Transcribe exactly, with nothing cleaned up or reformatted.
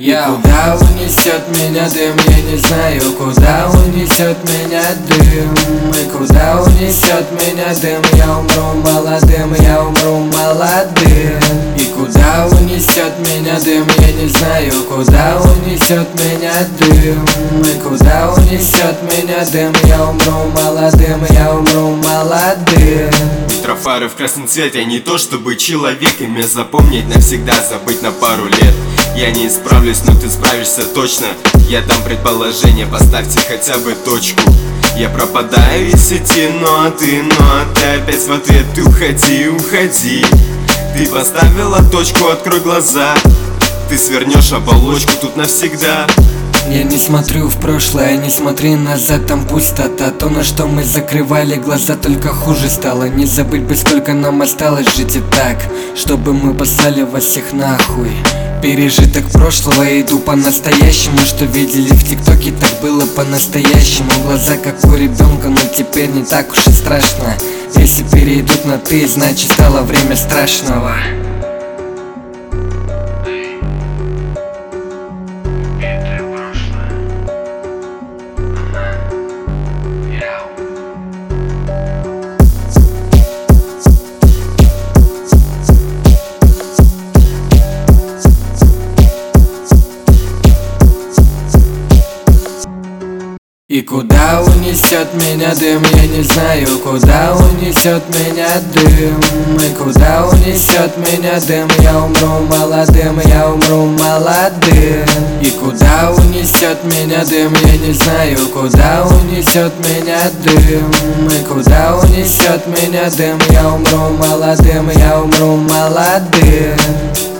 И куда унесет меня дым, я не знаю, куда унесет меня дым. И куда унесет меня дым, я умру молодым, я умру молодым. И куда унесет меня дым, я не знаю, куда унесет меня дым. И куда унесет меня дым, я умру молодым, я умру молодым. Ультрафары в красном цвете, не то чтобы человек, и меня запомнить навсегда, забыть на пару лет. Я не исправлюсь, но ты справишься точно. Я дам предположение, поставьте хотя бы точку. Я пропадаю из сети, но ты, но ты опять в ответ, ты уходи, уходи. Ты поставила точку, открой глаза. Ты свернешь оболочку тут навсегда. Я не смотрю в прошлое, не смотри назад, там пустота. То, на что мы закрывали глаза, только хуже стало. Не забыть бы, сколько нам осталось жить и так, чтобы мы послали вас всех нахуй. Пережиток прошлого, иду по-настоящему. Что видели в тиктоке, так было по-настоящему. Глаза как у ребенка, но теперь не так уж и страшно. Если перейдут на ты, значит стало время страшного. И куда унесет меня дым, я не знаю, куда унесет меня дым. И куда унесет меня дым, я умру молодым, я умру молодым. И куда унесет меня дым, я не знаю, куда унесет меня дым. И куда унесет меня дым, я умру молодым, я умру молодым.